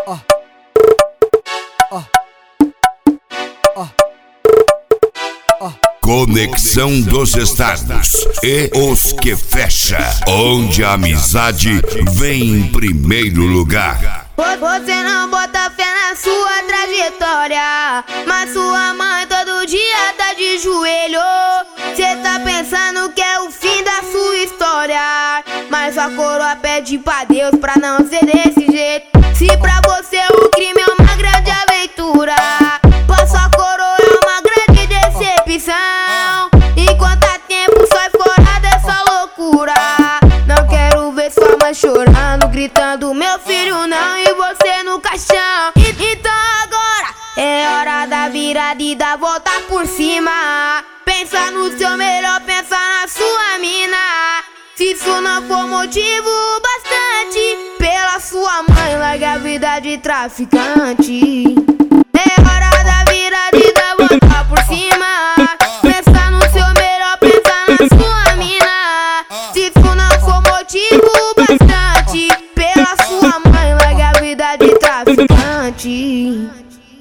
Conexão dos Estados e os que fecha, onde a amizade vem em primeiro lugar. Você não bota fé na sua trajetória, mas sua mãe todo dia tá de joelho. Cê tá pensando que é o fim da sua história, mas sua coroa pede pra Deus pra não ser desse jeito. Se pra você o crime é uma grande aventura, pra sua coroa é uma grande decepção. Enquanto há tempo só é fora dessa loucura. Não quero ver sua mãe chorando, gritando meu filho não, e você no caixão. Então agora é hora da virada e da volta por cima. Pensa no seu melhor, pensa na sua mina. Se isso não for motivo bastante, pela sua mãe larga a vida de traficante. É hora da virada e da volta por cima. Pensa no seu melhor, pensa na sua mina. Se isso não for motivo bastante, pela sua mãe larga a vida de traficante.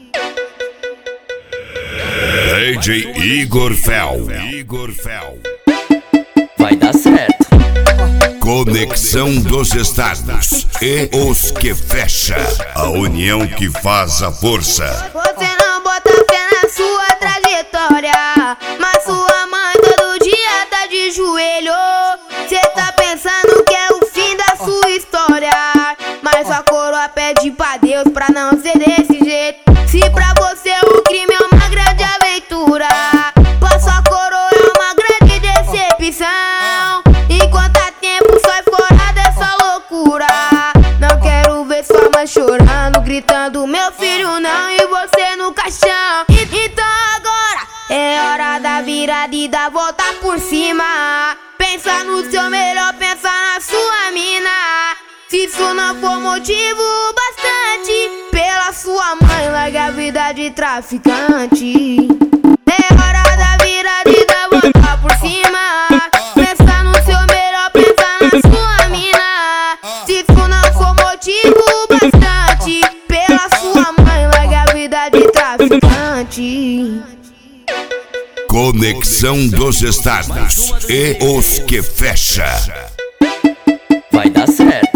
DJ Igor Fel. Vai dar certo. Conexão dos Estados e os que fecha, a união que faz a força. Você não bota fé na sua trajetória, mas sua mãe todo dia tá de joelho. Cê tá pensando que é o fim da sua história, mas sua coroa pede pra Deus pra não ser desse jeito. Se pra você o crime é uma grande aventura, pra sua coroa é uma grande decepção. Enquanto há tempo só é fora dessa loucura. Não quero ver sua mãe chorando, gritando meu filho não, e você no caixão. Então agora é hora da virada e da volta por cima. Pensa no seu melhor, pensa na sua mina. Se isso não for motivo bastante, pela sua mãe larga a vida de traficante. É hora da virada e da volta por cima. Pensa no seu melhor, pensa na sua mina. Se isso não for motivo bastante, pela sua mãe larga a vida de traficante. Conexão dos Estados e os que fecha. Vai dar certo.